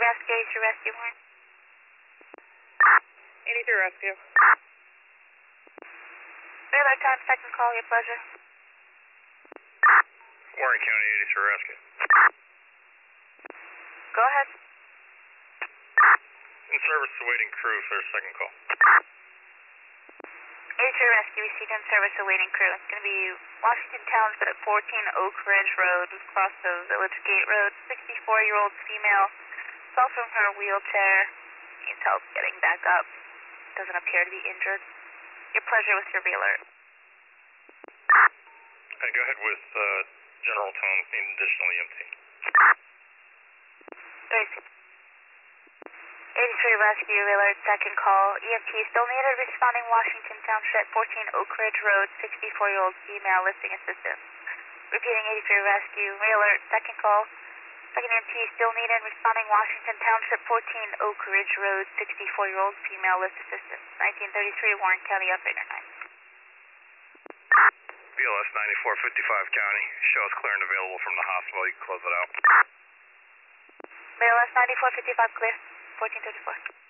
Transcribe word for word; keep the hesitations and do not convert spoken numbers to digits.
Rescue, eighty-three Rescue, Warren. eighty-three Rescue. Wheeler, time, second call, your pleasure. Warren County, eighty-three Rescue. Go ahead. In service, awaiting crew for a second call. eighty-three Rescue, received in service, awaiting crew. It's going to be Washington Township at fourteen Oak Ridge Road, across the Village Gate Road. sixty-four-year-old female, fell from her wheelchair, needs help getting back up. Doesn't appear to be injured. Your pleasure with your alert. Hey, go ahead with uh, General Tones, need additional E M T. eighty-three Rescue, alert, second call. E M T still needed, responding Washington Township, fourteen Oak Ridge Road, sixty-four-year-old female, lifting assistance. Repeating eighty-three Rescue, alert, second call. Second E M T still needed, responding Washington Township, fourteen Oak Ridge Road, sixty-four-year-old female, lift assistance. nineteen thirty-three, Warren County, operator nine. B L S ninety-four fifty-five County, show us clear and available from the hospital, you can close it out. B L S ninety-four fifty-five clear, fourteen thirty-four.